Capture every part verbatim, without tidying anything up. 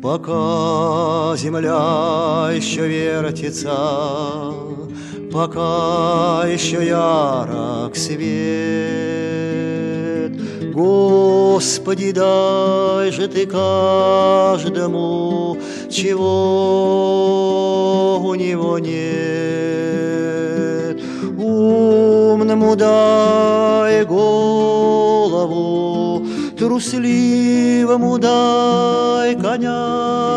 Пока земля еще вертится, пока еще ярок свет, Господи, дай же Ты каждому, чего у него нет. Умному дай голову, трусливому дай коня,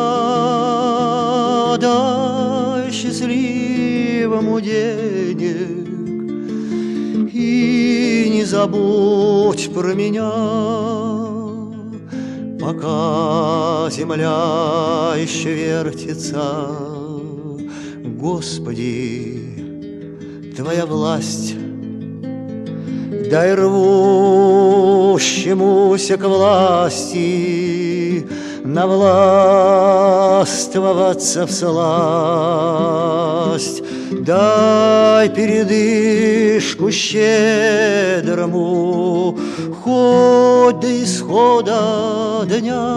дай счастливому денег и не забудь про меня. Пока земля еще вертится, Господи, Твоя власть дай рвущемуся к власти навластвоваться всласть. Дай передышку щедрому, хоть до исхода дня.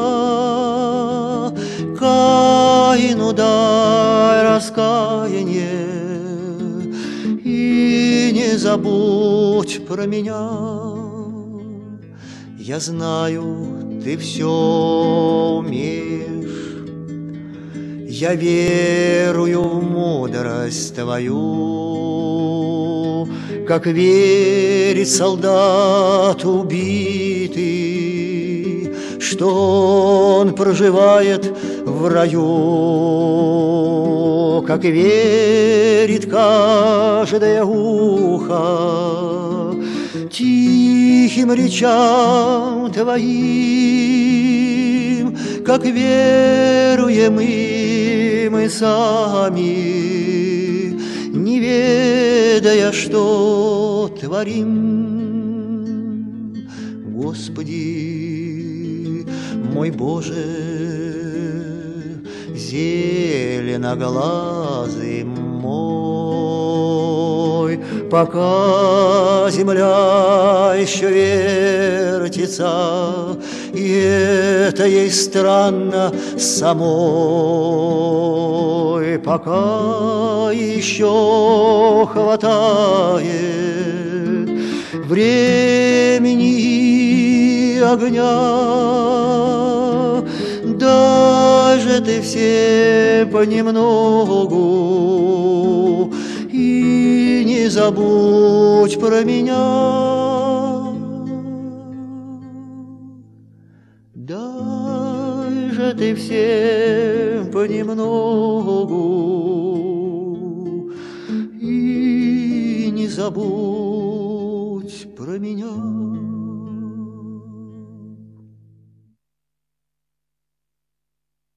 Каину дай раскаяние и не забудь про меня. Я знаю, Ты все умеешь, я верую в мудрость Твою, как верит солдат убитый, что он проживает в раю, как верит каждое ухо тихим речам Твоим, как веруем и мы сами, не ведая, что творим. Господи, мой Боже, зеленоглазый мой, пока земля еще вертится, и это ей странно самой, пока еще хватает времени и огня, даже Ты все понемногу и не забудь про меня. Дай же Ты всем понемногу и не забудь про меня.